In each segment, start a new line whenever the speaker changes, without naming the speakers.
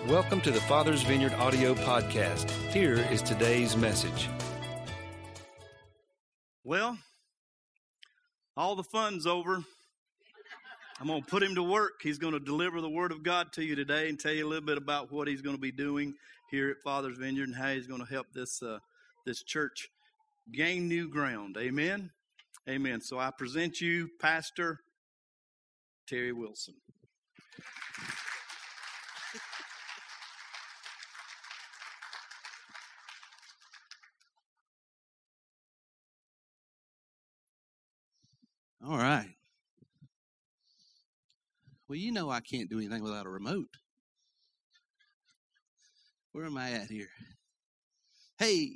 Welcome to the Father's Vineyard audio podcast. Here is today's message.
Well, all the fun's over. I'm going to put him to work. He's going to deliver the Word of God to you today and tell you a little bit about what he's going to be doing here at Father's Vineyard and how he's going to help this church gain new ground. Amen? Amen. So I present you Pastor Terry Wilson.
All right. Well, you know I can't do anything without a remote. Where am I at here? Hey!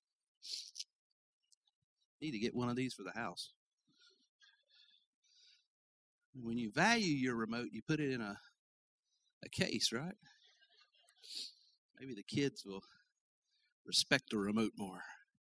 Need to get one of these for the house. When you value your remote, you put it in a case, right? Maybe the kids will respect the remote more.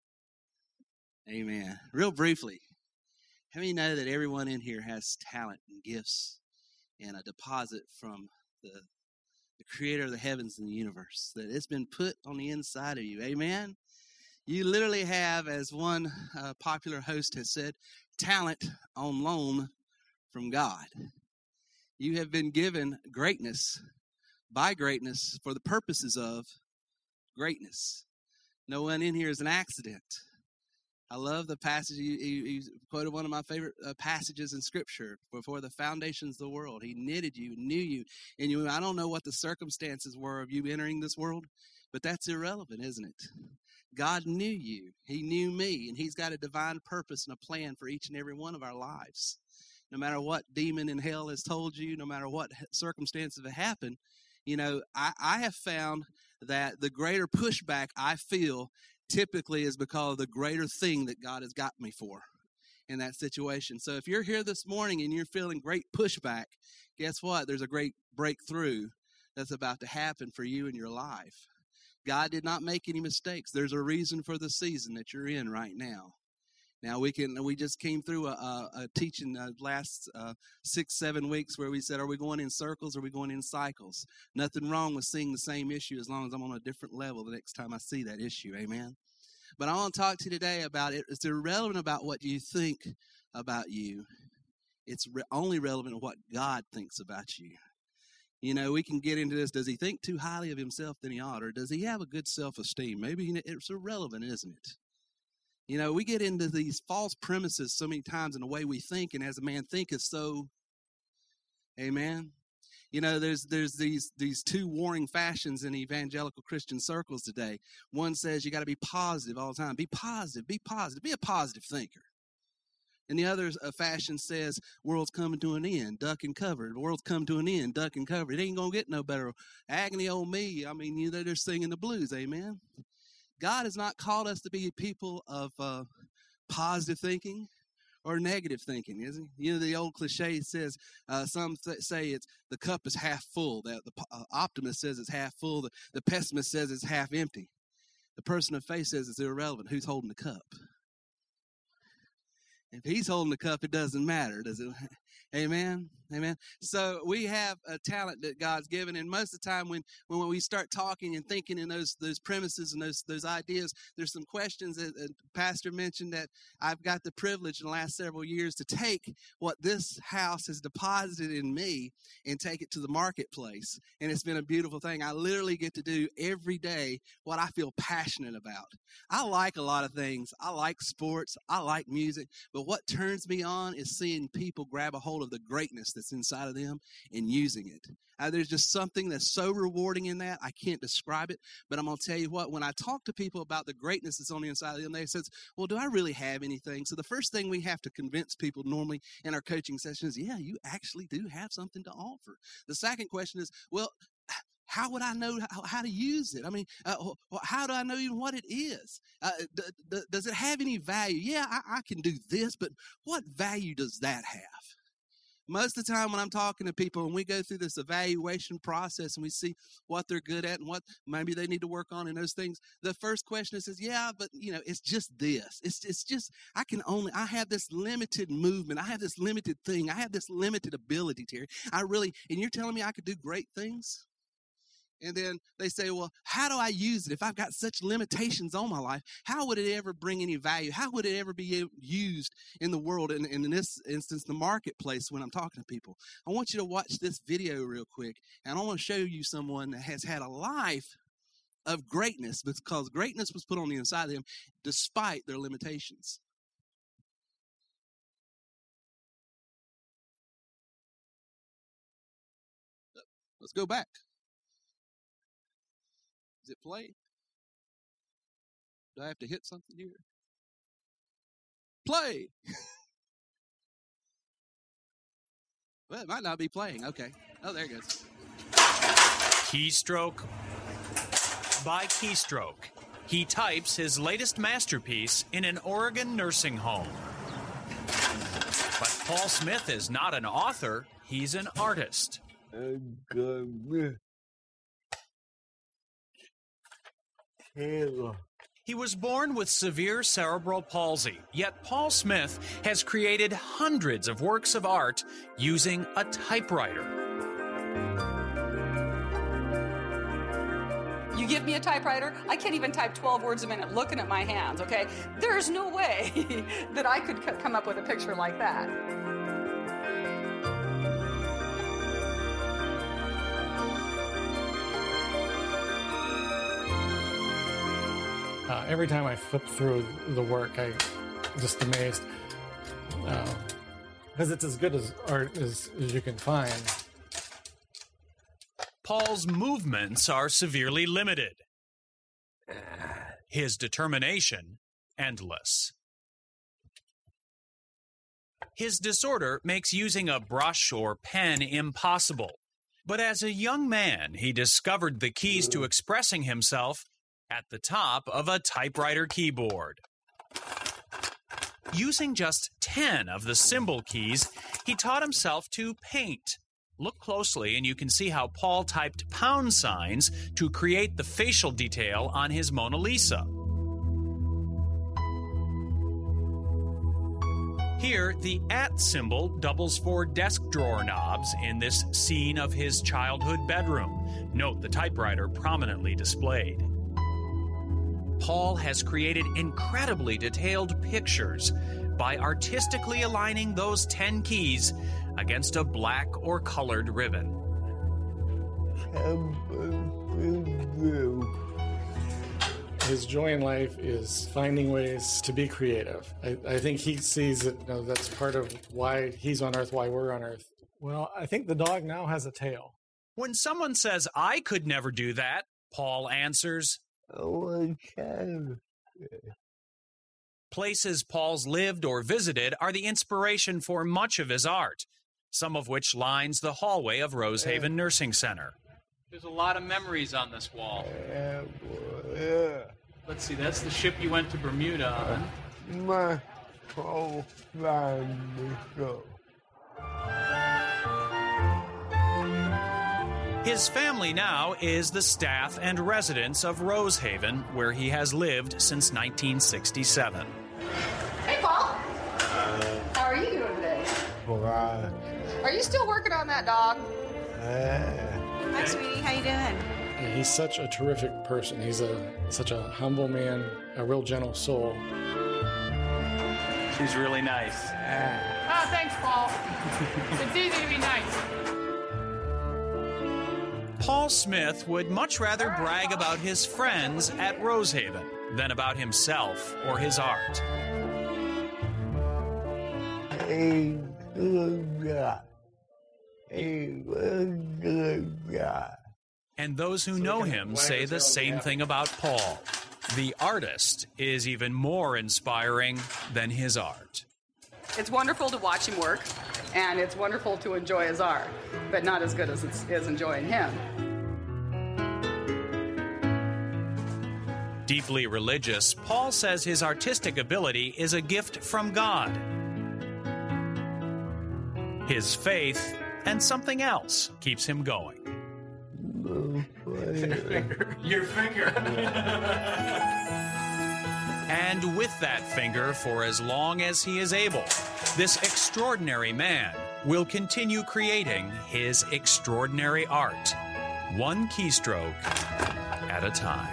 Amen. Real briefly. How many know that everyone in here has talent and gifts and a deposit from the creator of the heavens and the universe, that it's been put on the inside of you? Amen? You literally have, as one popular host has said, talent on loan from God. You have been given greatness by greatness for the purposes of greatness. No one in here is an accident. I love the passage. You quoted one of my favorite passages in Scripture. Before the foundations of the world, He knitted you, knew you. And I don't know what the circumstances were of you entering this world, but that's irrelevant, isn't it? God knew you. He knew me, and He's got a divine purpose and a plan for each and every one of our lives. No matter what demon in hell has told you, no matter what circumstances have happened, I have found that the greater pushback I feel typically is because of the greater thing that God has got me for in that situation. So if you're here this morning and you're feeling great pushback, guess what? There's a great breakthrough that's about to happen for you in your life. God did not make any mistakes. There's a reason for the season that you're in right now. Now we just came through a teaching last 6-7 weeks where we said, are we going in circles or are we going in cycles? Nothing wrong with seeing the same issue as long as I'm on a different level the next time I see that issue. Amen. But I want to talk to you today about it. It's irrelevant about what you think about you. It's only relevant to what God thinks about you. We can get into this. Does he think too highly of himself than he ought? Or does he have a good self-esteem? Maybe it's irrelevant, isn't it? We get into these false premises so many times in the way we think, and as a man thinketh, so, amen. There's these two warring fashions in evangelical Christian circles today. One says you got to be positive all the time. Be positive, be a positive thinker. And the other fashion says, world's coming to an end, duck and cover. The world's come to an end, duck and cover. It ain't going to get no better. Agony on me. I mean, they're singing the blues, amen. God has not called us to be people of positive thinking or negative thinking, is he? The old cliche says, some say it's the cup is half full. The optimist says it's half full. The pessimist says it's half empty. The person of faith says it's irrelevant. Who's holding the cup? If he's holding the cup, it doesn't matter, does it? Amen? Amen? So we have a talent that God's given, and most of the time when we start talking and thinking in those premises and those ideas, there's some questions that Pastor mentioned that I've got the privilege in the last several years to take what this house has deposited in me and take it to the marketplace, and it's been a beautiful thing. I literally get to do every day what I feel passionate about. I like a lot of things. I like sports. I like music, but what turns me on is seeing people grab a hold of the greatness that's inside of them and using it. There's just something that's so rewarding in that. I can't describe it, but I'm going to tell you what, when I talk to people about the greatness that's on the inside of them, they say, well, do I really have anything? So the first thing we have to convince people normally in our coaching sessions is, yeah, you actually do have something to offer. The second question is, well, how would I know how to use it? I mean, how do I know even what it is? Does it have any value? Yeah, I can do this, but what value does that have? Most of the time when I'm talking to people and we go through this evaluation process and we see what they're good at and what maybe they need to work on and those things, the first question is, yeah, but it's just this. It's just, I have this limited movement. I have this limited thing. I have this limited ability, Terry. And you're telling me I could do great things? And then they say, well, how do I use it? If I've got such limitations on my life, how would it ever bring any value? How would it ever be used in the world, and in this instance, the marketplace when I'm talking to people? I want you to watch this video real quick, and I want to show you someone that has had a life of greatness because greatness was put on the inside of them despite their limitations. Let's go back. Is it playing? Do I have to hit something here? Play! Well, it might not be playing. Okay. Oh, there it goes.
Keystroke by keystroke, he types his latest masterpiece in an Oregon nursing home. But Paul Smith is not an author, he's an artist. He was born with severe cerebral palsy, yet Paul Smith has created hundreds of works of art using a typewriter.
You give me a typewriter, I can't even type 12 words a minute looking at my hands, okay? There's no way that I could come up with a picture like that.
Every time I flip through the work, I'm just amazed. Because it's as good as art as you can find.
Paul's movements are severely limited. His determination, endless. His disorder makes using a brush or pen impossible. But as a young man, he discovered the keys to expressing himself at the top of a typewriter keyboard. Using just 10 of the symbol keys, he taught himself to paint. Look closely and you can see how Paul typed pound signs to create the facial detail on his Mona Lisa. Here, the @ symbol doubles for desk drawer knobs in this scene of his childhood bedroom. Note the typewriter prominently displayed. Paul has created incredibly detailed pictures by artistically aligning those 10 keys against a black or colored ribbon.
His joy in life is finding ways to be creative. I think he sees that that's part of why he's on Earth, why we're on Earth. Well, I think the dog now has a tail.
When someone says, "I could never do that," Paul answers, Places Paul's lived or visited are the inspiration for much of his art, some of which lines the hallway of Rosehaven Nursing Center.
There's a lot of memories on this wall. Let's see, that's the ship you went to Bermuda on.
My whole family.
His family now is the staff and residents of Rosehaven, where he has lived since 1967.
Hey, Paul. How are you doing today? Are you still working on that dog?
Hi, sweetie. How you doing?
He's such a terrific person. He's such a humble man, a real gentle soul.
She's really nice.
Oh, thanks, Paul. It's easy to be nice.
Paul Smith would much rather brag about his friends at Rosehaven than about himself or his art.
A good guy. A good guy.
And those who know him say the same thing about Paul. The artist is even more inspiring than his art.
It's wonderful to watch him work, and it's wonderful to enjoy his art, but not as good as it is enjoying him.
Deeply religious, Paul says his artistic ability is a gift from God. His faith and something else keeps him going.
Your finger.
And with that finger for as long as he is able, this extraordinary man will continue creating his extraordinary art. one keystroke at a time.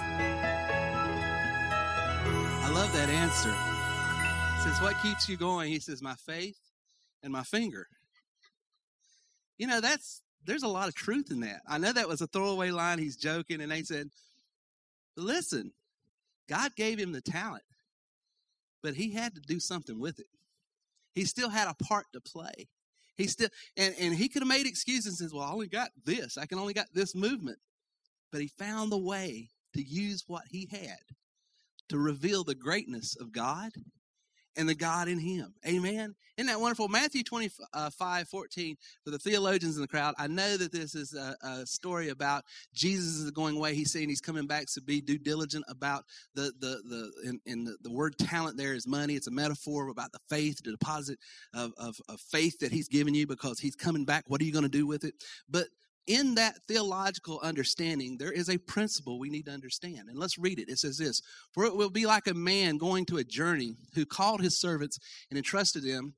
I love that answer. He says, what keeps you going? He says, my faith and my finger. You know, there's a lot of truth in that. I know that was a throwaway line. He's joking. And they said, listen, God gave him the talent, but he had to do something with it. He still had a part to play. He still, and he could have made excuses and says, well, I only got this. I can only got this movement. But he found the way to use what he had to reveal the greatness of God and the God in him. Amen. Isn't that wonderful? Matthew 25:14, for the theologians in the crowd, I know that this is a story about Jesus is going away. He's saying he's coming back, so be due diligent about the word talent there is money. It's a metaphor about the faith, the deposit of faith that he's given you because he's coming back. What are you going to do with it? But in that theological understanding, there is a principle we need to understand. And let's read it. It says this, for it will be like a man going to a journey who called his servants and entrusted him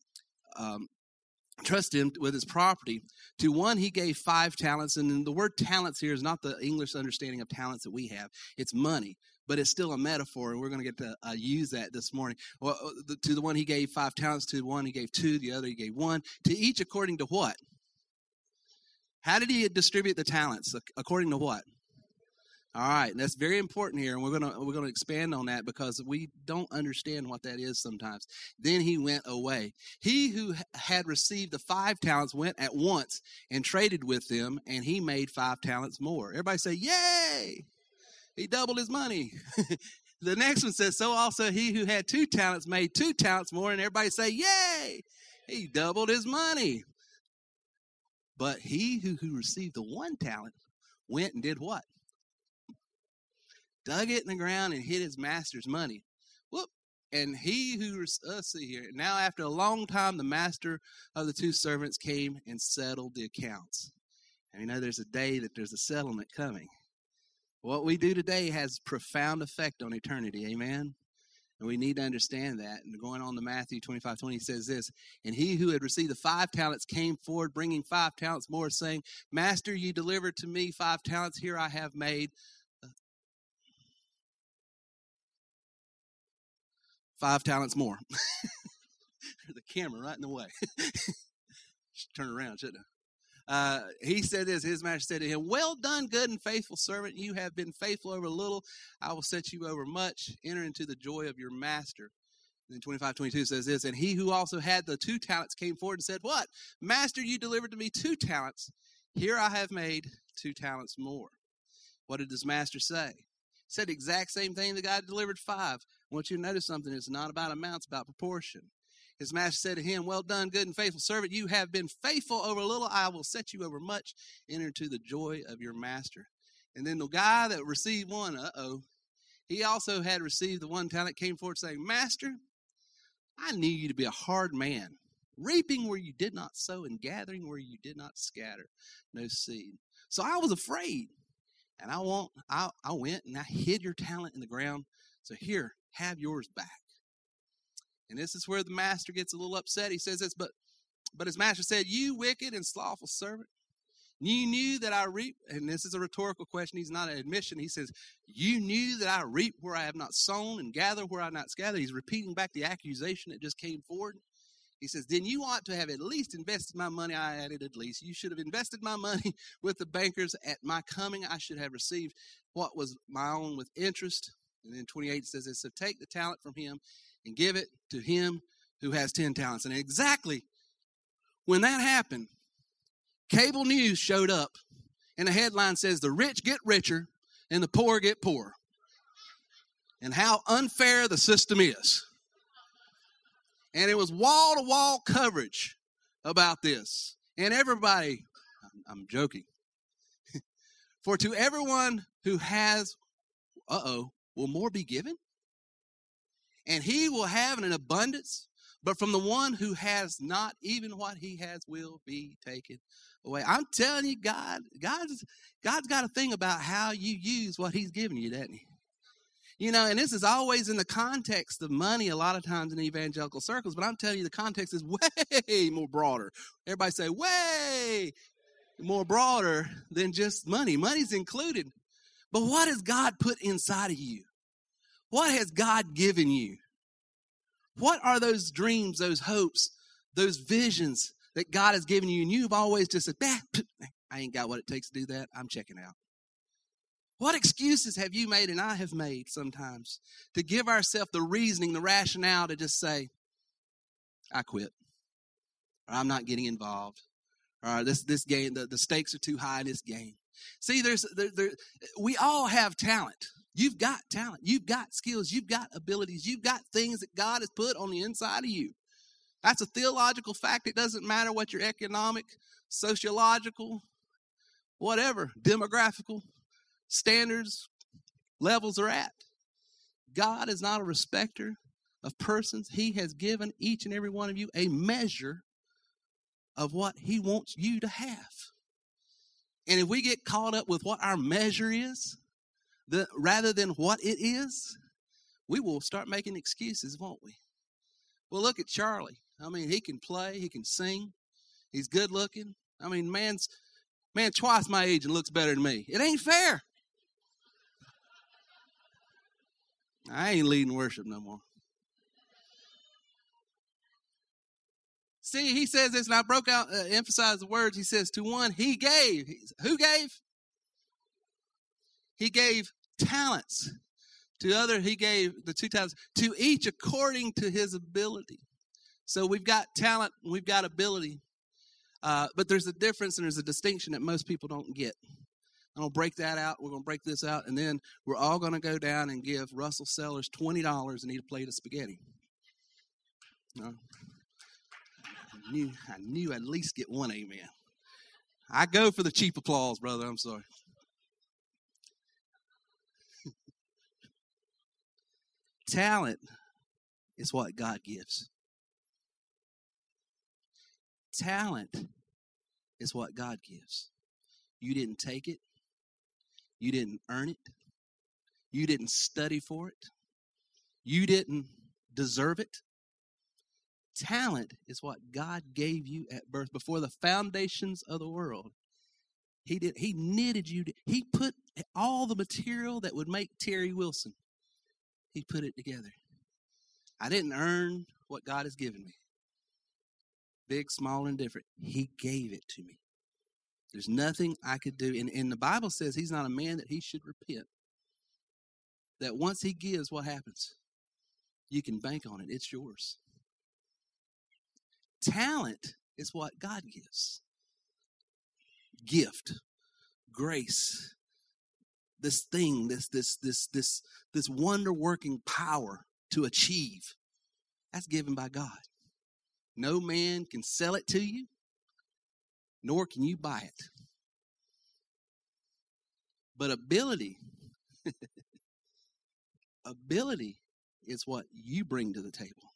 with his property. To one he gave 5 talents. And the word talents here is not the English understanding of talents that we have. It's money. But it's still a metaphor, and we're going to get to use that this morning. Well, to the one he gave 5 talents, to the one he gave 2, the other he gave 1. To each according to what? How did he distribute the talents? According to what? All right, and that's very important here, and we're going to expand on that because we don't understand what that is sometimes. Then he went away. He who had received the 5 talents went at once and traded with them, and he made 5 talents more. Everybody say, yay! He doubled his money. The next one says, so also he who had 2 talents made 2 talents more, and everybody say, yay! He doubled his money. But he who received the 1 talent went and did what? Dug it in the ground and hid his master's money. Whoop. And he who, let's see here. Now after a long time, the master of the 2 servants came and settled the accounts. And you know there's a day that there's a settlement coming. What we do today has profound effect on eternity. Amen. And we need to understand that. And going on to Matthew 25:20, he says this, and he who had received the 5 talents came forward, bringing 5 talents more, saying, Master, you delivered to me 5 talents. Here I have made 5 talents more. There's the camera right in the way. Should turn around, shouldn't I? He said this, his master said to him, well done, good and faithful servant. You have been faithful over little. I will set you over much. Enter into the joy of your master. And then 25:22 says this, and he who also had the 2 talents came forward and said, what? Master, you delivered to me 2 talents. Here I have made 2 talents more. What did his master say? He said the exact same thing that God delivered 5. I want you to notice something. It's not about amount, it's about proportion. His master said to him, well done, good and faithful servant. You have been faithful over little. I will set you over much. Enter into the joy of your master. And then the guy that received 1, he also had received the 1 talent, came forward saying, Master, I knew you to be a hard man, reaping where you did not sow and gathering where you did not scatter no seed. So I was afraid, and I went and I hid your talent in the ground. So here, have yours back. And this is where the master gets a little upset. He says this, but his master said, you wicked and slothful servant, you knew that I reap, and this is a rhetorical question. He's not an admission. He says, you knew that I reap where I have not sown and gather where I have not scattered. He's repeating back the accusation that just came forward. He says, then you ought to have at least invested my money. I added at least. You should have invested my money with the bankers. At my coming, I should have received what was my own with interest. And then 28 says this, so take the talent from him and give it to him who has 10 talents. And exactly when that happened, cable news showed up, and the headline says, the rich get richer and the poor get poorer. And how unfair the system is. And it was wall-to-wall coverage about this. And everybody, I'm joking. For to everyone who has, will more be given? And he will have an abundance, but from the one who has not, even what he has will be taken away. I'm telling you, God's got a thing about how you use what he's given you, doesn't he? You know, and this is always in the context of money a lot of times in evangelical circles, but I'm telling you the context is way more broader. Everybody say, way. more broader than just money. Money's included. But what has God put inside of you? What has God given you? What are those dreams, those hopes, those visions that God has given you? And you've always just said, I ain't got what it takes to do that. I'm checking out. What excuses have you made and I have made sometimes to give ourselves the reasoning, the rationale to just say, I quit, or I'm not getting involved, or this game, the stakes are too high in this game. See, we all have talent. You've got talent. You've got skills. You've got abilities. You've got things that God has put on the inside of you. That's a theological fact. It doesn't matter what your economic, sociological, whatever, demographical standards, levels are at. God is not a respecter of persons. He has given each and every one of you a measure of what he wants you to have. And if we get caught up with what our measure is, rather than what it is, we will start making excuses, won't we? Well, look at Charlie. I mean, he can play, he can sing, he's good looking. I mean, man twice my age and looks better than me. It ain't fair. I ain't leading worship no more. See, he says this, and I broke out, emphasize the words. He says, to one, he gave. Who gave? He gave talents. To the other, he gave the 2 talents. To each according to his ability. So we've got talent, and we've got ability. But there's a difference and there's a distinction that most people don't get. I'm going to break that out. We're going to break this out. And then we're all going to go down and give Russell Sellers $20 and eat a plate of spaghetti. No. I knew I'd at least get one amen. I go for the cheap applause, brother. I'm sorry. Talent is what God gives. Talent is what God gives. You didn't take it. You didn't earn it. You didn't study for it. You didn't deserve it. Talent is what God gave you at birth before the foundations of the world. He knitted you. He put all the material that would make Terry Wilson. He put it together. I didn't earn what God has given me. Big, small, and different. He gave it to me. There's nothing I could do. And the Bible says he's not a man that he should repent. That once he gives, what happens? You can bank on it. It's yours. Talent is what God gives. Gift, grace, this thing, this wonder-working power to achieve. That's given by God. No man can sell it to you, nor can you buy it. But ability is what you bring to the table.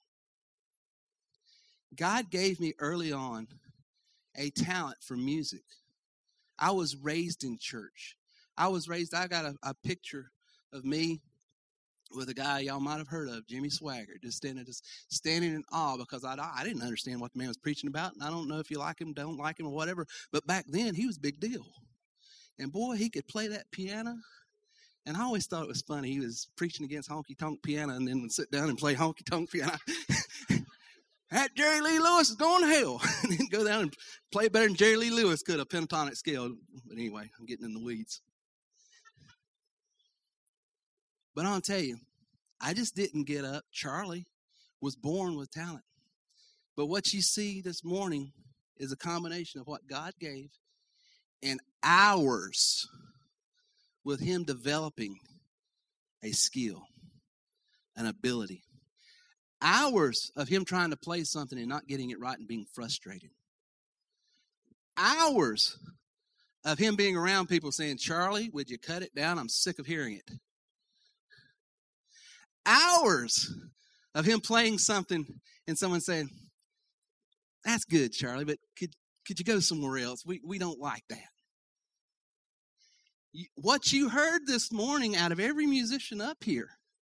God gave me early on a talent for music. I was raised in church. I got a picture of me with a guy y'all might have heard of, Jimmy Swaggart, just standing in awe because I didn't understand what the man was preaching about, and I don't know if you like him, don't like him, or whatever, but back then he was a big deal. And boy, he could play that piano, and I always thought it was funny. He was preaching against honky-tonk piano and then would sit down and play honky-tonk piano. That Jerry Lee Lewis is going to hell. And then go down and play better than Jerry Lee Lewis could, a pentatonic scale. But anyway, I'm getting in the weeds. But I'll tell you, I just didn't get up. Charlie was born with talent. But what you see this morning is a combination of what God gave and hours with him developing a skill, an ability. Hours of him trying to play something and not getting it right and being frustrated. Hours of him being around people saying, Charlie, would you cut it down? I'm sick of hearing it. Hours of him playing something and someone saying, that's good, Charlie, but could you go somewhere else? We don't like that. What you heard this morning out of every musician up here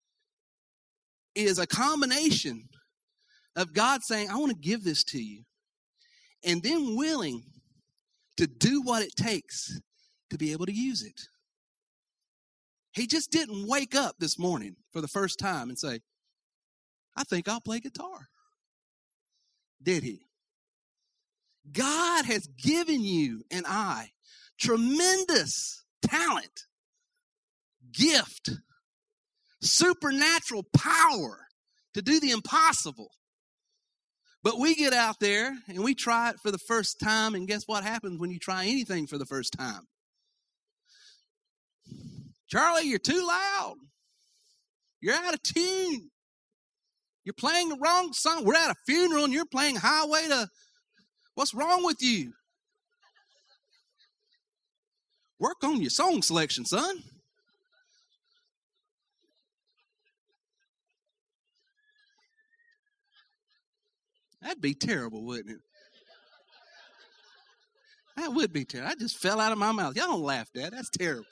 is a combination of God saying, I want to give this to you, and then willing to do what it takes to be able to use it. He just didn't wake up this morning for the first time and say, I think I'll play guitar. Did he? God has given you and I tremendous talent, gift, supernatural power to do the impossible. But we get out there and we try it for the first time, and guess what happens when you try anything for the first time? Charlie, you're too loud. You're out of tune. You're playing the wrong song. We're at a funeral and you're playing Highway to... What's wrong with you? Work on your song selection, son. That'd be terrible, wouldn't it? That would be terrible. That just fell out of my mouth. Y'all don't laugh, Dad. That's terrible.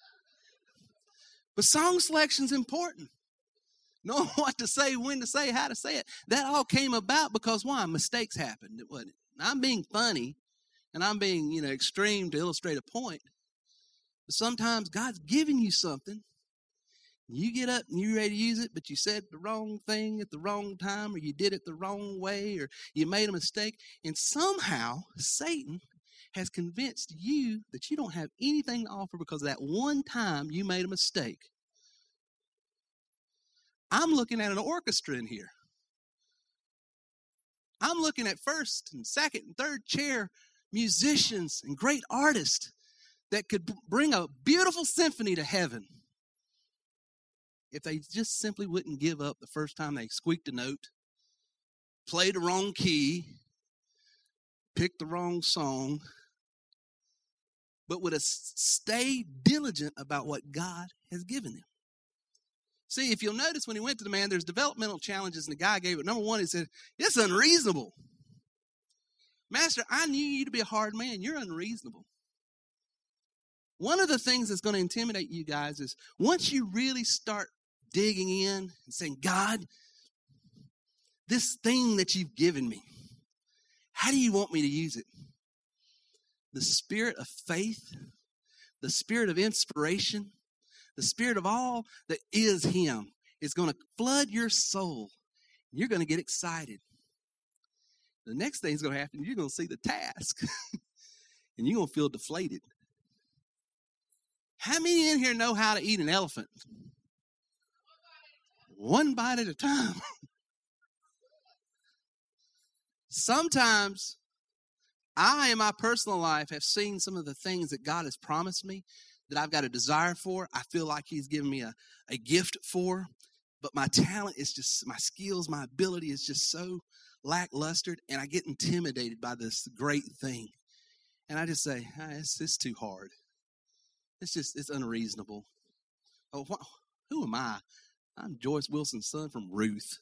But song selection's important. Knowing what to say, when to say, how to say it. That all came about because, why? Mistakes happened, wasn't it? I'm being funny, and I'm being, extreme to illustrate a point. But sometimes God's giving you something. You get up and you're ready to use it, but you said the wrong thing at the wrong time, or you did it the wrong way, or you made a mistake. And somehow Satan has convinced you that you don't have anything to offer because of that one time you made a mistake. I'm looking at an orchestra in here. I'm looking at first and second and third chair musicians and great artists that could bring a beautiful symphony to heaven if they just simply wouldn't give up the first time they squeaked a note, played the wrong key, picked the wrong song, but would have stayed diligent about what God has given them. See, if you'll notice when he went to the man, there's developmental challenges, and the guy gave it. Number one, he said, it's unreasonable. Master, I knew you to be a hard man. You're unreasonable. One of the things that's going to intimidate you guys is once you really start digging in and saying, God, this thing that you've given me, how do you want me to use it? The spirit of faith, the spirit of inspiration, the spirit of all that is him is going to flood your soul. You're going to get excited. The next thing is going to happen, you're going to see the task. And you're going to feel deflated. How many in here know how to eat an elephant? One bite at a time. Sometimes I, in my personal life, have seen some of the things that God has promised me that I've got a desire for. I feel like he's given me a gift for, but my talent is just, my skills, my ability is just so lackluster, and I get intimidated by this great thing. And I just say, it's too hard. It's unreasonable. Oh, who am I? I'm Joyce Wilson's son from Ruth.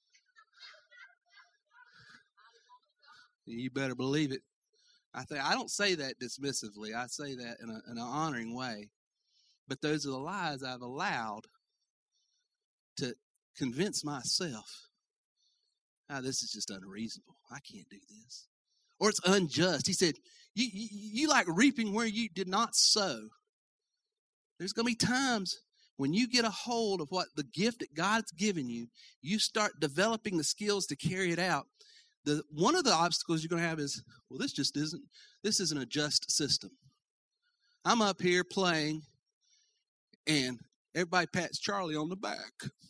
You better believe it. I don't say that dismissively. I say that in an honoring way. But those are the lies I've allowed to convince myself, this is just unreasonable. I can't do this. Or it's unjust. He said, you like reaping where you did not sow. There's going to be times when you get a hold of what the gift that God's given you, you start developing the skills to carry it out. One of the obstacles you're going to have is, this isn't a just system. I'm up here playing, and everybody pats Charlie on the back.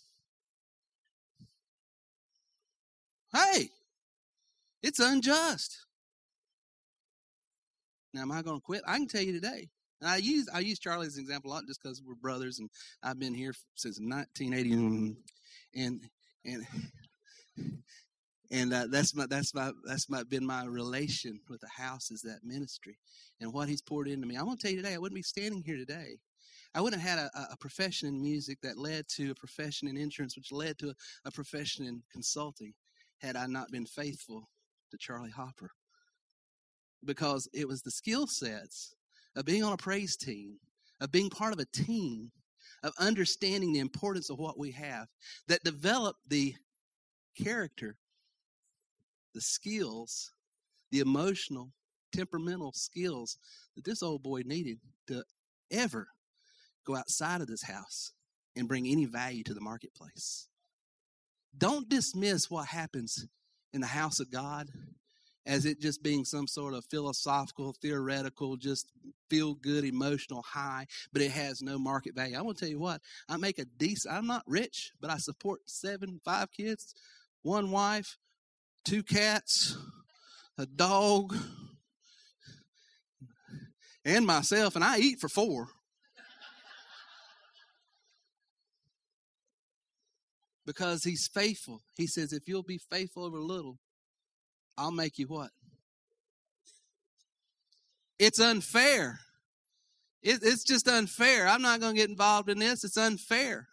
Hey, it's unjust. Now, am I going to quit? I can tell you today. And I use Charlie as an example a lot just because we're brothers, and I've been here since 1980, and that's been my relation with the house, is that ministry and what he's poured into me. I'm going to tell you today, I wouldn't be standing here today. I wouldn't have had a profession in music that led to a profession in insurance, which led to a profession in consulting, had I not been faithful to Charlie Hopper. Because it was the skill sets of being on a praise team, of being part of a team, of understanding the importance of what we have, that developed the character, the skills, the emotional temperamental skills that this old boy needed to ever go outside of this house and bring any value to the marketplace. Don't dismiss what happens in the house of God as it just being some sort of philosophical, theoretical, just feel-good, emotional high, but it has no market value. I want to tell you what, I'm not rich, but I support 5 kids, 1 wife, 2 cats, a dog, and myself, and I eat for 4. Because he's faithful. He says, if you'll be faithful over little, I'll make you what? It's unfair. It's just unfair. I'm not going to get involved in this. It's unfair.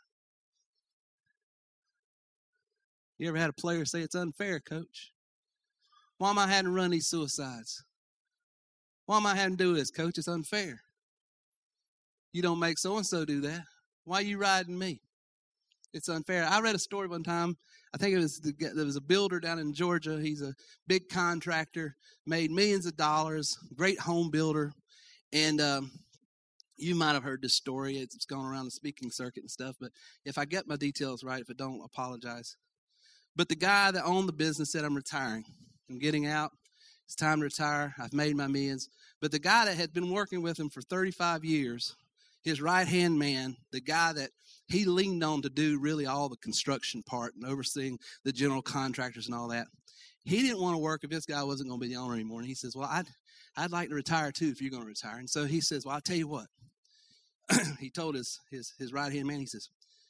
You ever had a player say, it's unfair, coach? Why am I having to run these suicides? Why am I having to do this, coach? It's unfair. You don't make so-and-so do that. Why are you riding me? It's unfair. I read a story one time. I think there was a builder down in Georgia. He's a big contractor, made millions of dollars, great home builder. And you might have heard this story. It's gone around the speaking circuit and stuff. But if I get my details right, if I don't, apologize. But the guy that owned the business said, I'm retiring. I'm getting out. It's time to retire. I've made my millions. But the guy that had been working with him for 35 years, his right-hand man, the guy that he leaned on to do really all the construction part and overseeing the general contractors and all that, he didn't want to work if this guy wasn't going to be the owner anymore. And he says, well, I'd like to retire too if you're going to retire. And so he says, well, I'll tell you what. He told his right-hand man, he says,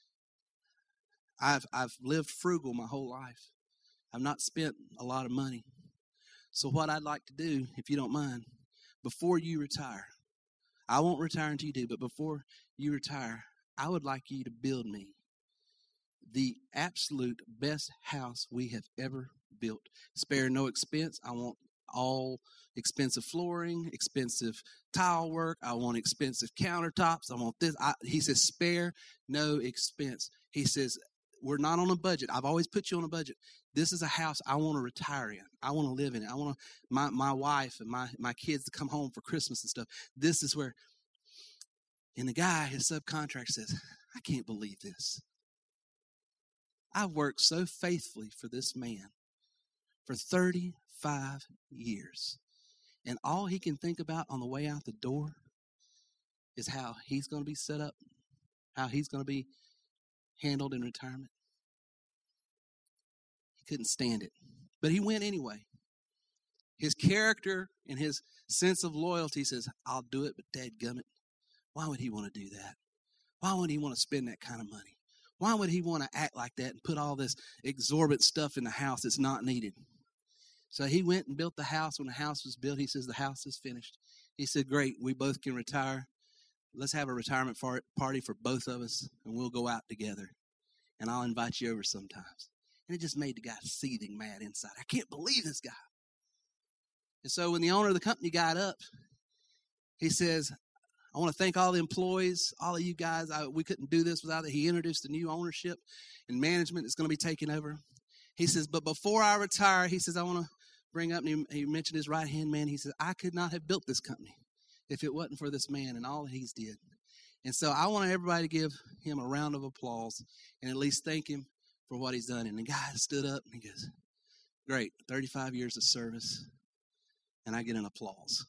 I've lived frugal my whole life. I've not spent a lot of money. So what I'd like to do, if you don't mind, before you retire, I won't retire until you do, but before you retire, I would like you to build me the absolute best house we have ever built. Spare no expense. I want all expensive flooring, expensive tile work. I want expensive countertops. I want this. He says, spare no expense. He says, we're not on a budget. I've always put you on a budget. This is a house I want to retire in. I want to live in it. I want my wife and my kids to come home for Christmas and stuff. This is where. And the guy, his subcontractor, says, I can't believe this. I've worked so faithfully for this man for 35 years. And all he can think about on the way out the door is how he's going to be set up, how he's going to be handled in retirement. He couldn't stand it. But he went anyway. His character and his sense of loyalty says, I'll do it, but dadgummit. Why would he want to do that? Why would he want to spend that kind of money? Why would he want to act like that and put all this exorbitant stuff in the house that's not needed? So he went and built the house. When the house was built, he says, the house is finished. He said, great, we both can retire. Let's have a retirement party for both of us, and we'll go out together. And I'll invite you over sometimes. And it just made the guy seething mad inside. I can't believe this guy. And so when the owner of the company got up, he says, I want to thank all the employees, all of you guys. We couldn't do this without it. He introduced a new ownership and management that's going to be taking over. He says, but before I retire, he says, I want to bring up, and he mentioned his right-hand man. He says, I could not have built this company if it wasn't for this man and all that he's did. And so I want everybody to give him a round of applause and at least thank him for what he's done. And the guy stood up and he goes, great, 35 years of service, and I get an applause.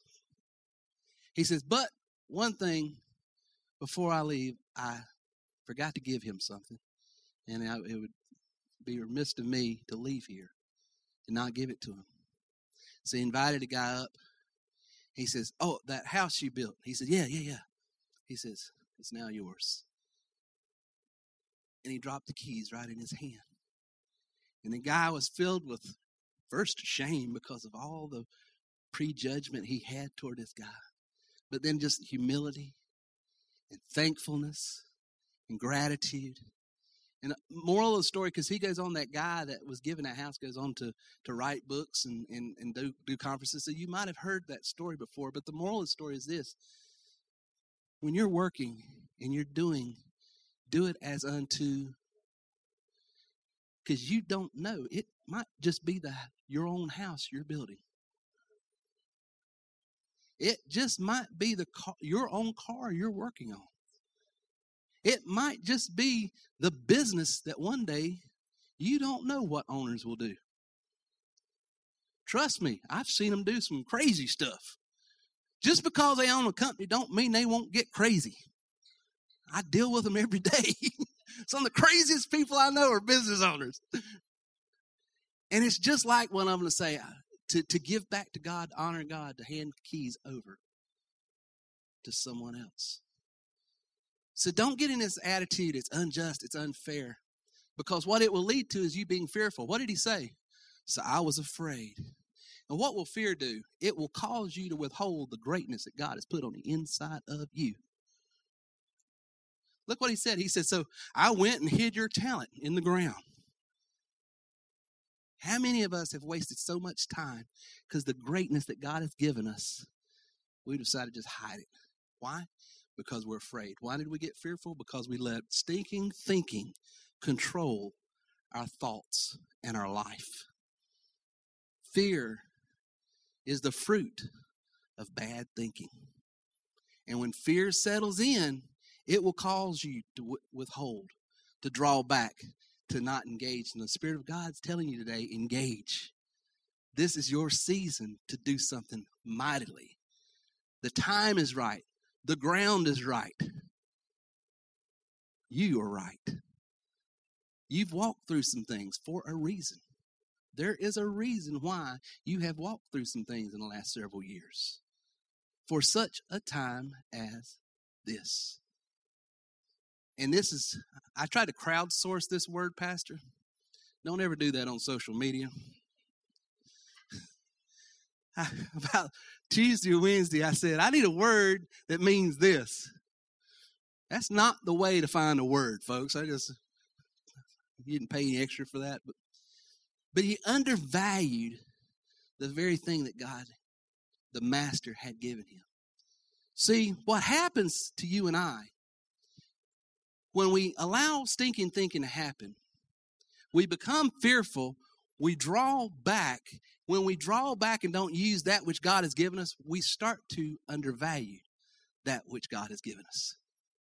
He says, but one thing, before I leave, I forgot to give him something, and it would be remiss of me to leave here and not give it to him. So he invited the guy up. He says, oh, that house you built. He said, yeah. He says, it's now yours. And he dropped the keys right in his hand. And the guy was filled with, first, shame because of all the prejudgment he had toward this guy. But then just humility and thankfulness and gratitude. And moral of the story, because he goes on, that guy that was given that house goes on to write books and do conferences. So you might have heard that story before, but the moral of the story is this. When you're working and you're do it as unto, because you don't know. It might just be your own house you're building. It just might be your own car you're working on. It might just be the business that one day you don't know what owners will do. Trust me, I've seen them do some crazy stuff. Just because they own a company don't mean they won't get crazy. I deal with them every day. Some of the craziest people I know are business owners. And it's just like what I'm going to say, to give back to God, to honor God, to hand the keys over to someone else. So don't get in this attitude, it's unjust, it's unfair. Because what it will lead to is you being fearful. What did he say? So I was afraid. And what will fear do? It will cause you to withhold the greatness that God has put on the inside of you. Look what he said. He said, so I went and hid your talent in the ground. How many of us have wasted so much time because the greatness that God has given us, we decided to just hide it. Why? Because we're afraid. Why did we get fearful? Because we let stinking thinking control our thoughts and our life. Fear is the fruit of bad thinking. And when fear settles in, it will cause you to withhold, to draw back, to not engage. And the Spirit of God's telling you today, engage. This is your season to do something mightily. The time is right. The ground is right. You are right. You've walked through some things for a reason. There is a reason why you have walked through some things in the last several years. For such a time as this. And this is, I tried to crowdsource this word, Pastor. Don't ever do that on social media. About Tuesday or Wednesday, I said, I need a word that means this. That's not the way to find a word, folks. You didn't pay any extra for that. But he undervalued the very thing that God, the Master, had given him. See, what happens to you and I, when we allow stinking thinking to happen, we become fearful, we draw back. When we draw back and don't use that which God has given us, we start to undervalue that which God has given us.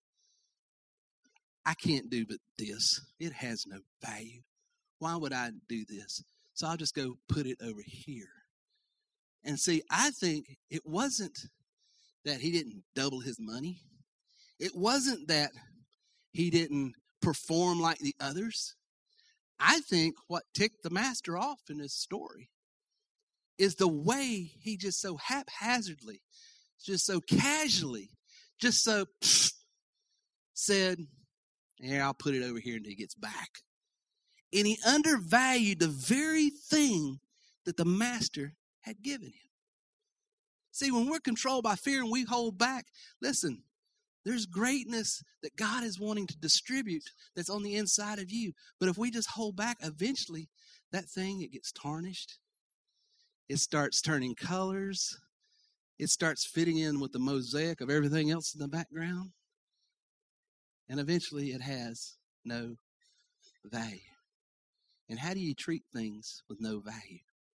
I can't do but this. It has no value. Why would I do this? So I'll just go put it over here. And see, I think it wasn't that he didn't double his money. It wasn't that he didn't perform like the others. I think what ticked the Master off in this story is the way he just so haphazardly, just so casually, just so said, yeah, I'll put it over here until he gets back. And he undervalued the very thing that the Master had given him. See, when we're controlled by fear and we hold back, listen, there's greatness that God is wanting to distribute that's on the inside of you. But if we just hold back, eventually that thing, it gets tarnished. It starts turning colors. It starts fitting in with the mosaic of everything else in the background. And eventually it has no value. And how do you treat things with no value?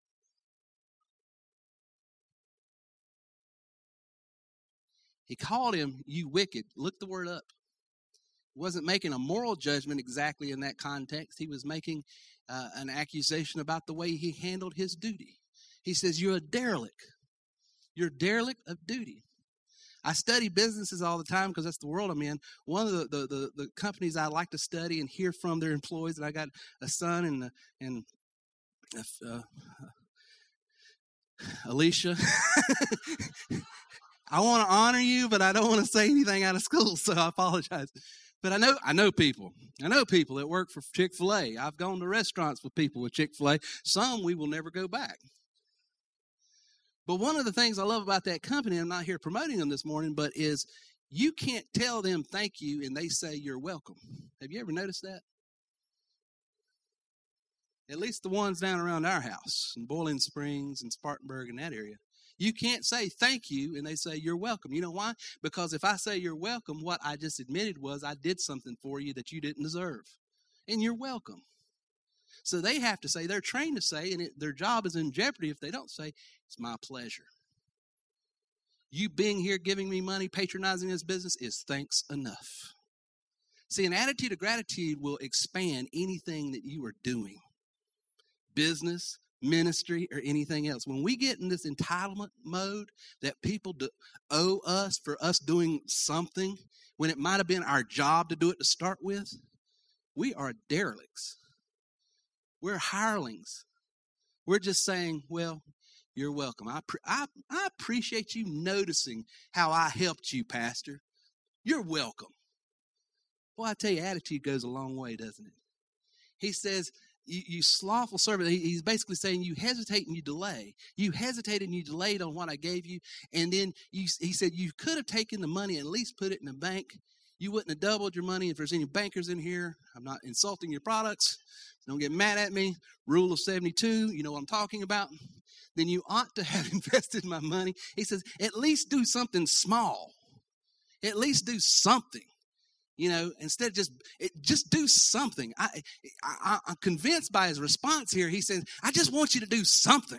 He called him, you wicked. Look the word up. He wasn't making a moral judgment exactly in that context. He was making an accusation about the way he handled his duty. He says, you're a derelict. You're a derelict of duty. I study businesses all the time because that's the world I'm in. One of the companies I like to study and hear from their employees, and I got a son and Alicia. I want to honor you, but I don't want to say anything out of school, so I apologize. But I know people. I know people that work for Chick-fil-A. I've gone to restaurants with people with Chick-fil-A. Some we will never go back. But one of the things I love about that company, I'm not here promoting them this morning, but is you can't tell them thank you and they say you're welcome. Have you ever noticed that? At least the ones down around our house in Boiling Springs and Spartanburg and that area. You can't say thank you and they say you're welcome. You know why? Because if I say you're welcome, what I just admitted was I did something for you that you didn't deserve. And you're welcome. So they have to say, they're trained to say, and their job is in jeopardy if they don't say, it's my pleasure. you being here, giving me money, patronizing this business is thanks enough. See, an attitude of gratitude will expand anything that you are doing. Business, ministry, or anything else. When we get in this entitlement mode that people owe us for us doing something, when it might have been our job to do it to start with, we are derelicts. We're hirelings. We're just saying, well, you're welcome. I appreciate you noticing how I helped you, Pastor. You're welcome. Well, I tell you, attitude goes a long way, doesn't it? He says, you slothful servant. He's basically saying you hesitate and you delay. You hesitated and you delayed on what I gave you. And then he said you could have taken the money and at least put it in the bank. You wouldn't have doubled your money. If there's any bankers in here, I'm not insulting your products. Don't get mad at me. Rule of 72, you know what I'm talking about. Then you ought to have invested my money. He says, at least do something small. At least do something. You know, instead of just do something. I'm convinced by his response here. He says, I just want you to do something.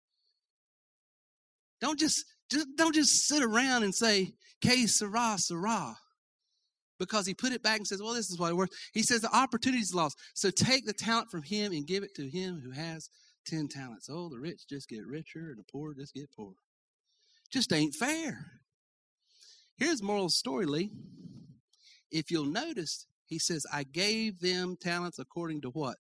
Don't just sit around and say, que sera, sera. Because he put it back and says, well, this is what it worth. He says the opportunity is lost. So take the talent from him and give it to him who has 10 talents. Oh, the rich just get richer and the poor just get poorer. Just ain't fair. Here's the moral of the story, Lee. If you'll notice, he says, I gave them talents according to what?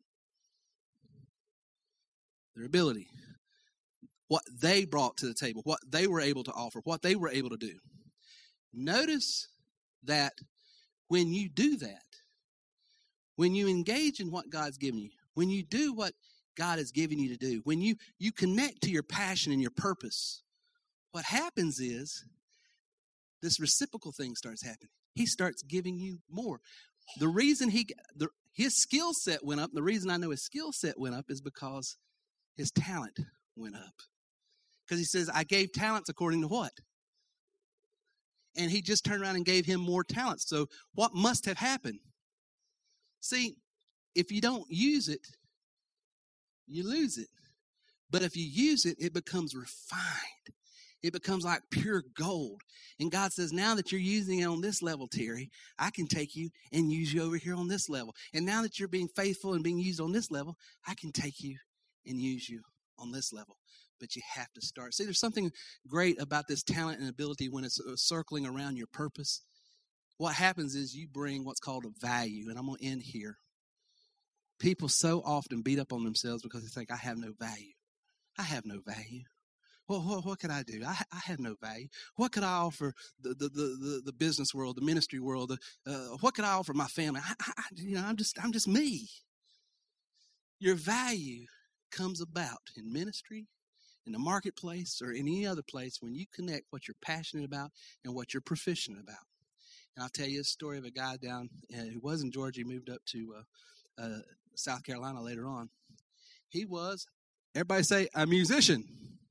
Their ability. What they brought to the table, what they were able to offer, what they were able to do. Notice that when you do that, when you engage in what God's given you, when you do what God has given you to do, when you connect to your passion and your purpose, what happens is this reciprocal thing starts happening. He starts giving you more. The reason his skill set went up, the reason I know his skill set went up is because his talent went up. Because he says, I gave talents according to what? And he just turned around and gave him more talents. So what must have happened? See, if you don't use it, you lose it. But if you use it, it becomes refined. It becomes like pure gold. And God says, now that you're using it on this level, Terry, I can take you and use you over here on this level. And now that you're being faithful and being used on this level, I can take you and use you on this level. But you have to start. See, there's something great about this talent and ability when it's circling around your purpose. What happens is you bring what's called a value. And I'm going to end here. People so often beat up on themselves because they think, I have no value. I have no value. Well, what could I do? I have no value. What could I offer the business world, the ministry world? What could I offer my family? I'm just me. Your value comes about in ministry, in the marketplace, or in any other place when you connect what you're passionate about and what you're proficient about. And I'll tell you a story of a guy down who was in Georgia. He moved up to South Carolina later on. He was, everybody say, a musician.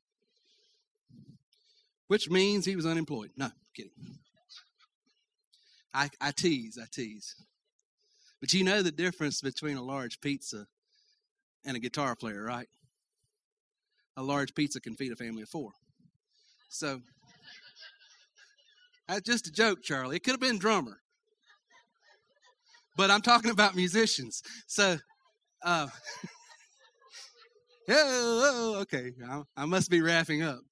Which means he was unemployed. No, kidding. I tease. But you know the difference between a large pizza and a guitar player, right? A large pizza can feed a family of 4. So, that's just a joke, Charlie. It could have been drummer. But I'm talking about musicians. So, okay. I must be wrapping up.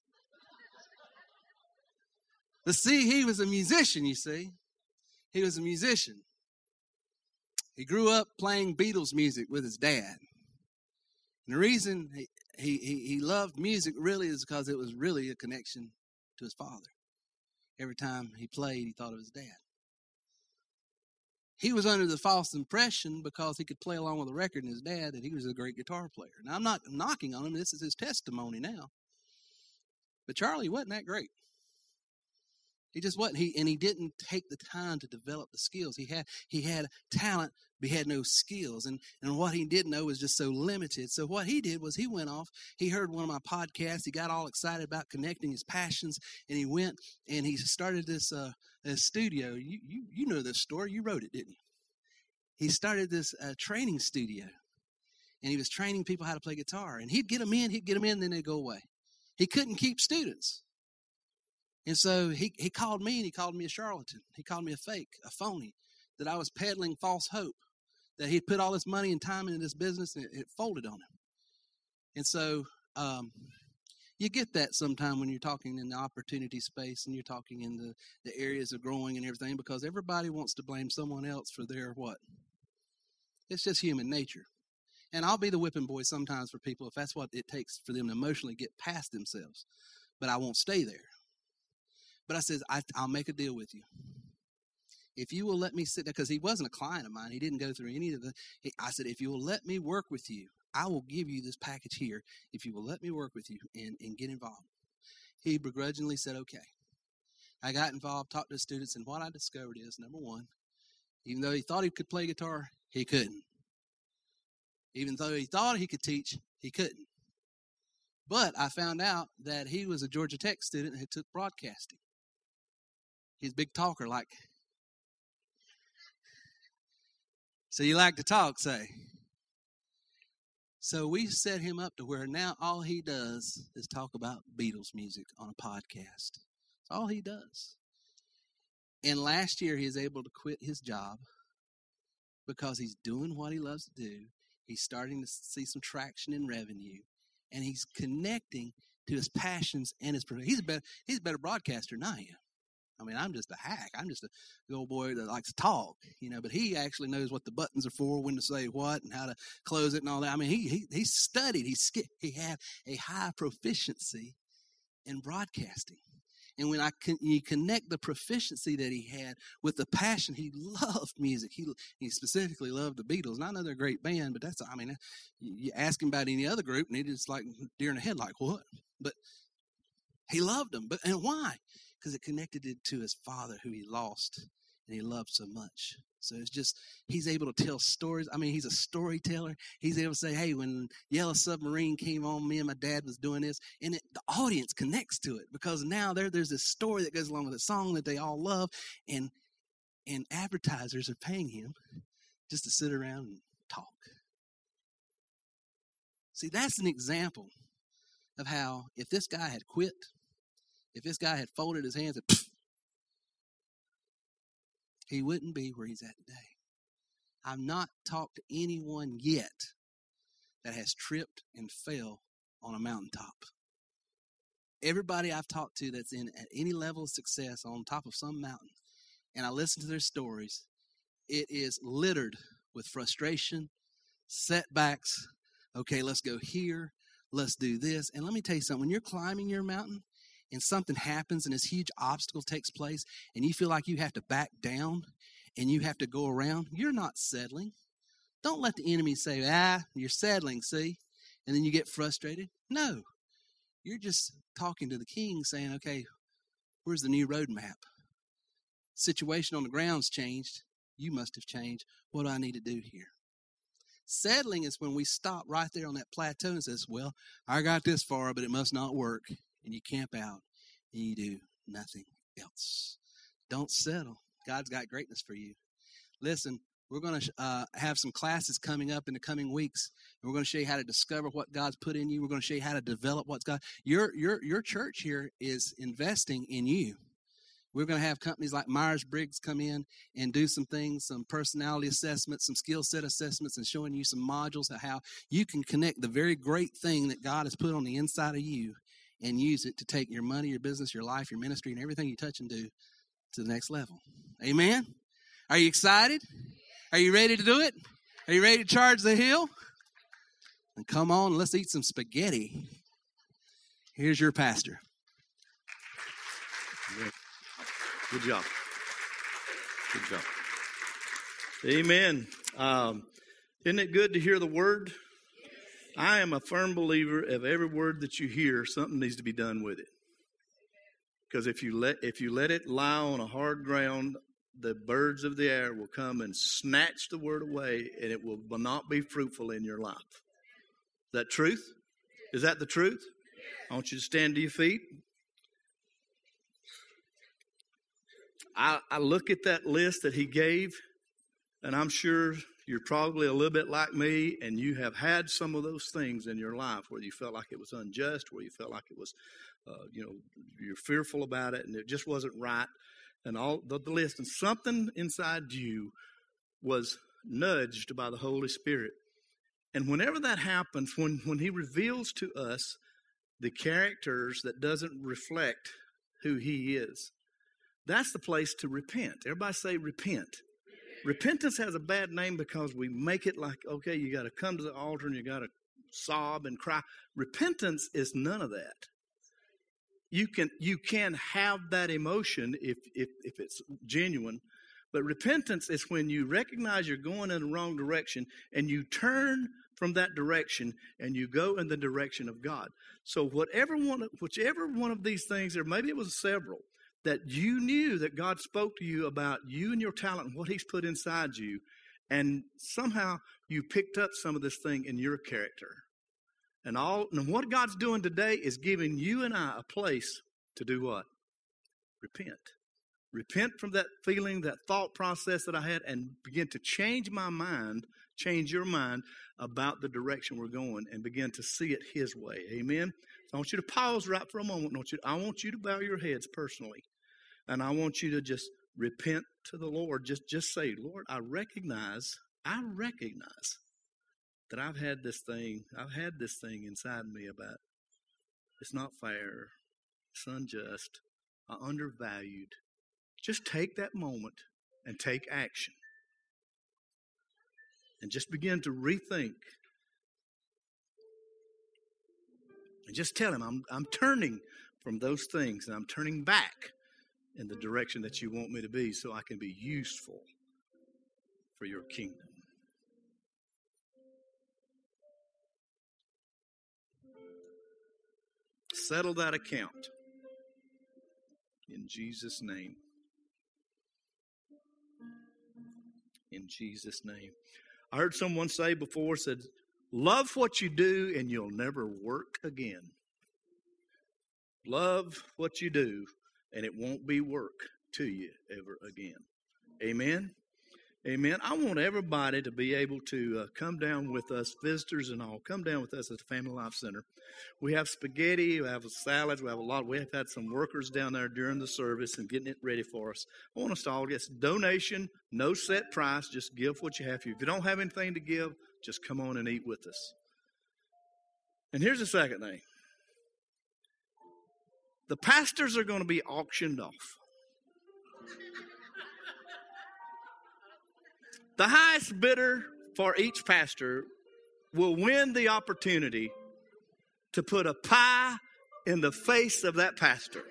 But see, he was a musician, you see. He was a musician. He grew up playing Beatles music with his dad. And the reason he loved music really is because it was really a connection to his father. Every time he played, he thought of his dad. He was under the false impression because he could play along with the record and his dad that he was a great guitar player. Now, I'm not knocking on him. This is his testimony now. But Charlie wasn't that great. He just wasn't. He didn't take the time to develop the skills. He had talent, but he had no skills. And what he did know was just so limited. So what he did was he went off. He heard one of my podcasts. He got all excited about connecting his passions. And he went and he started this studio. You know this story. You wrote it, didn't you? He started this training studio. And he was training people how to play guitar. And he'd get them in, then they'd go away. He couldn't keep students. And so he called me, and he called me a charlatan. He called me a fake, a phony, that I was peddling false hope, that he'd put all this money and time into this business, and it folded on him. And so you get that sometime when you're talking in the opportunity space and you're talking in the areas of growing and everything, because everybody wants to blame someone else for their what? It's just human nature. And I'll be the whipping boy sometimes for people if that's what it takes for them to emotionally get past themselves. But I won't stay there. But I says, I'll make a deal with you. If you will let me sit there, because he wasn't a client of mine. He didn't go through any of I said, if you will let me work with you, I will give you this package here if you will let me work with you and get involved. He begrudgingly said, okay. I got involved, talked to the students, and what I discovered is, number one, even though he thought he could play guitar, he couldn't. Even though he thought he could teach, he couldn't. But I found out that he was a Georgia Tech student who took broadcasting. He's a big talker, like. So you like to talk, say. So we set him up to where now all he does is talk about Beatles music on a podcast. That's all he does. And last year he was able to quit his job because he's doing what he loves to do. He's starting to see some traction in revenue, and he's connecting to his passions and his profession. He's a better broadcaster than I am. I mean, I'm just a hack. I'm just a old boy that likes to talk, but he actually knows what the buttons are for, when to say what, and how to close it and all that. I mean, he studied. He had a high proficiency in broadcasting. And when you connect the proficiency that he had with the passion, he loved music. He specifically loved the Beatles. And I know they're a great band, but you ask him about any other group, and he's like deer in the headlight, what? But he loved them. And why? Because it connected it to his father, who he lost and he loved so much. So it's just, he's able to tell stories. I mean, he's a storyteller. He's able to say, hey, when Yellow Submarine came on, me and my dad was doing this. And the audience connects to it, because now there's this story that goes along with a song that they all love. And advertisers are paying him just to sit around and talk. See, that's an example of how, if this guy had quit, if this guy had folded his hands and he wouldn't be where he's at today. I've not talked to anyone yet that has tripped and fell on a mountaintop. Everybody I've talked to that's at any level of success on top of some mountain, and I listen to their stories, it is littered with frustration, setbacks. Okay, let's go here. Let's do this. And let me tell you something. When you're climbing your mountain, and something happens and this huge obstacle takes place and you feel like you have to back down and you have to go around, you're not settling. Don't let the enemy say, you're settling, see? And then you get frustrated. No. You're just talking to the king saying, okay, where's the new roadmap? Situation on the ground's changed. You must have changed. What do I need to do here? Settling is when we stop right there on that plateau and says, well, I got this far, but it must not work. And you camp out and you do nothing else. Don't settle. God's got greatness for you. Listen, we're going to have some classes coming up in the coming weeks. And we're going to show you how to discover what God's put in you. We're going to show you how to develop what's God. Your church here is investing in you. We're going to have companies like Myers-Briggs come in and do some things, some personality assessments, some skill set assessments, and showing you some modules of how you can connect the very great thing that God has put on the inside of you and use it to take your money, your business, your life, your ministry, and everything you touch and do to the next level. Amen? Are you excited? Are you ready to do it? Are you ready to charge the hill? And come on, let's eat some spaghetti. Here's your pastor.
Good job. Good job. Amen. Isn't it good to hear the word? I am a firm believer of every word that you hear, something needs to be done with it. Because if you let it lie on a hard ground, the birds of the air will come and snatch the word away, and it will not be fruitful in your life. Is that truth? Is that the truth? I want you to stand to your feet. I look at that list that he gave, and I'm sure you're probably a little bit like me, and you have had some of those things in your life where you felt like it was unjust, where you felt like it was you're fearful about it, and it just wasn't right, and all the list. And something inside you was nudged by the Holy Spirit. And whenever that happens, when he reveals to us the characters that doesn't reflect who he is, that's the place to repent. Everybody say repent. Repentance has a bad name because we make it like, okay, you got to come to the altar and you got to sob and cry. Repentance is none of that. You can have that emotion if it's genuine, but repentance is when you recognize you're going in the wrong direction and you turn from that direction and you go in the direction of God. So whichever one of these things, or maybe it was several, that you knew that God spoke to you about you and your talent and what he's put inside you, and somehow you picked up some of this thing in your character. And what God's doing today is giving you and I a place to do what? Repent. Repent from that feeling, that thought process that I had, and begin to change my mind, change your mind about the direction we're going, and begin to see it his way. Amen? So I want you to pause right for a moment. I want you to bow your heads personally. And I want you to just repent to the Lord. Just say, Lord, I recognize that I've had this thing inside me about it's not fair, it's unjust, I'm undervalued. Just take that moment and take action. And just begin to rethink. And just tell him, I'm turning from those things and I'm turning back in the direction that you want me to be so I can be useful for your kingdom. Settle that account in Jesus' name. In Jesus' name. I heard someone say before, said, love what you do and you'll never work again. Love what you do and it won't be work to you ever again. Amen? Amen. I want everybody to be able to come down with us, visitors and all, come down with us at the Family Life Center. We have spaghetti, we have salads, we have had some workers down there during the service and getting it ready for us. I want us to all get a donation, no set price, just give what you have. If you don't have anything to give, just come on and eat with us. And here's the second thing. The pastors are going to be auctioned off. The highest bidder for each pastor will win the opportunity to put a pie in the face of that pastor.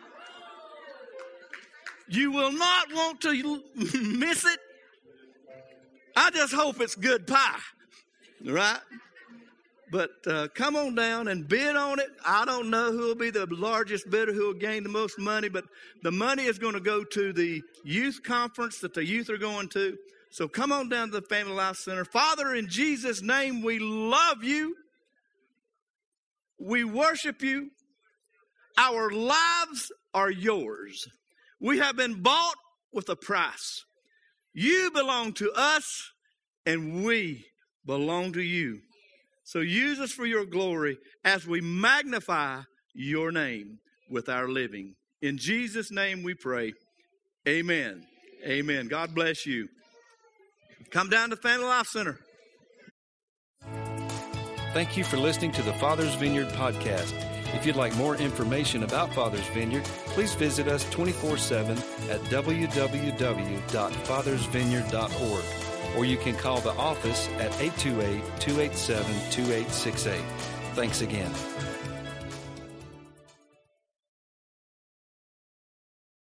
You will not want to miss it. I just hope it's good pie, right? But come on down and bid on it. I don't know who will be the largest bidder, who will gain the most money, but the money is going to go to the youth conference that the youth are going to. So come on down to the Family Life Center. Father, in Jesus' name, we love you. We worship you. Our lives are yours. We have been bought with a price. You belong to us, and we belong to you. So use us for your glory as we magnify your name with our living. In Jesus' name we pray. Amen. Amen. God bless you. Come down to Family Life Center.
Thank you for listening to the Father's Vineyard podcast. If you'd like more information about Father's Vineyard, please visit us 24/7 at www.fathersvineyard.org, or you can call the office at 828-287-2868. Thanks again.